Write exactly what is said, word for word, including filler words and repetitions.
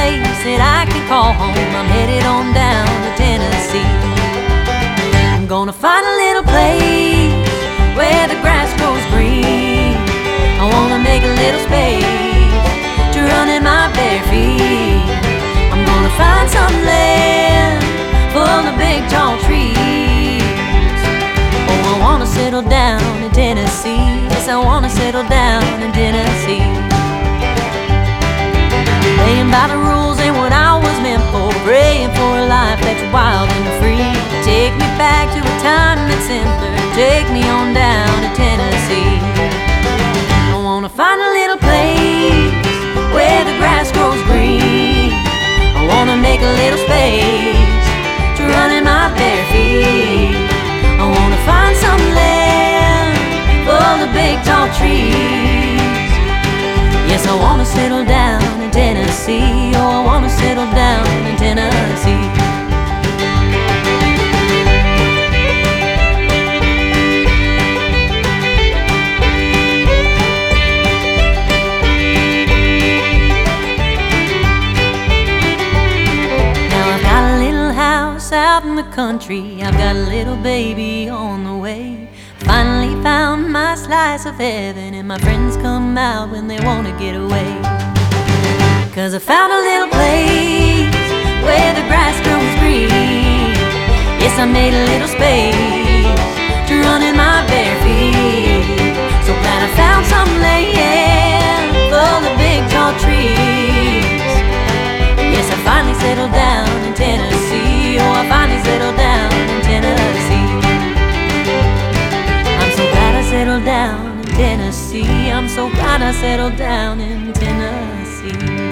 place that I can call home. I'm headed on down to Tennessee. I'm gonna find a little place where the grass grows green. I wanna make a little space to run in my bare feet. I'm gonna find some land full of big tall trees. Oh, I wanna settle down in Tennessee. Yes, I wanna settle down in Tennessee. Playing by the rules ain't what I was meant for. Praying for a life that's wild and free. Take me back to a time that's simpler. Take me on down to Tennessee. I wanna find a little place where the grass grows green. I wanna make a little space to run in my bare feet. I wanna find some land full of big tall trees. Yes, I wanna settle down in Tennessee. Oh, I wanna settle down in Tennessee. Now I've got a little house out in the country. I've got a little baby on the way. Finally found my slice of heaven, and my friends come out when they wanna get away. Cause I found a little place where the grass grows green. Yes, I made a little space to run in my bare feet. So glad I found some land full of big tall trees. Yes, I finally settled down in Tennessee. Oh, I finally settled down in Tennessee. Settled down in Tennessee. I'm so glad I settled down in Tennessee.